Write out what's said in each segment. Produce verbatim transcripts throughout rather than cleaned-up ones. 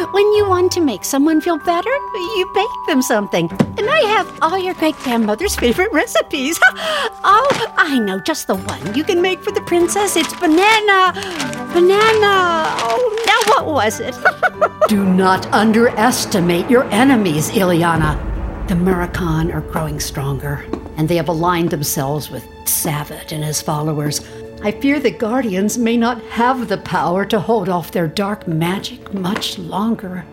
When you want to make someone feel better, you bake them something. And I have all your great-grandmother's favorite recipes. Oh, I know just the one you can make for the princess. It's banana. Banana. Oh, now what was it? Do not underestimate your enemies, Ileana. The Murakan are growing stronger, and they have aligned themselves with Savid and his followers. I fear the Guardians may not have the power to hold off their dark magic much longer.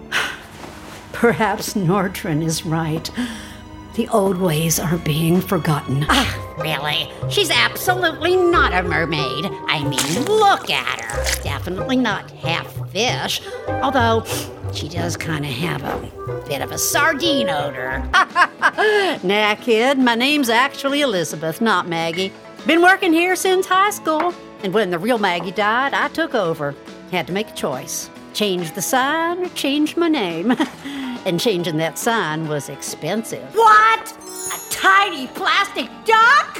Perhaps Nordrun is right. The old ways are being forgotten. Ah, really? She's absolutely not a mermaid. I mean, look at her. Definitely not half fish. Although, she does kind of have a bit of a sardine odor. Nah, kid, my name's actually Elizabeth, not Maggie. Been working here since high school. And when the real Maggie died, I took over. Had to make a choice. Change the sign or change my name. And changing that sign was expensive. What? A tiny plastic duck?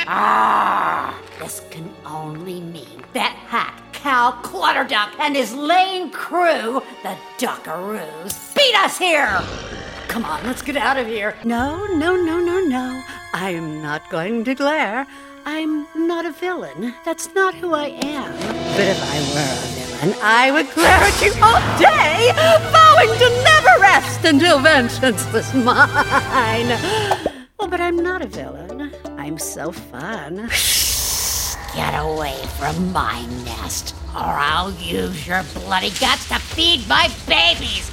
Ah, this can only mean that hack Cal Clutterduck and his lame crew, the Duckaroos, beat us here! Come on, let's get out of here. No, no, no, no, no. I'm not going to glare. I'm not a villain. That's not who I am. But if I were a villain, I would glare at you all day, vowing to never rest until vengeance was mine. Oh, but I'm not a villain. I'm so fun. Get away from my nest, or I'll use your bloody guts to feed my babies.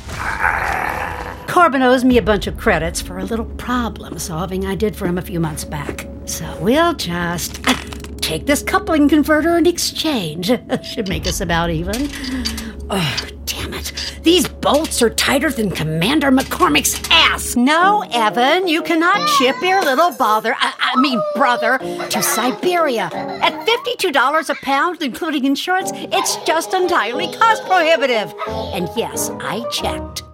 Corbin owes me a bunch of credits for a little problem solving I did for him a few months back. So we'll just take this coupling converter in exchange. Should make us about even. Oh, damn it. These bolts are tighter than Commander McCormick's ass. No, Evan, you cannot ship your little bother, I, I mean brother, to Siberia. At fifty-two dollars a pound, including insurance, it's just entirely cost prohibitive. And yes, I checked.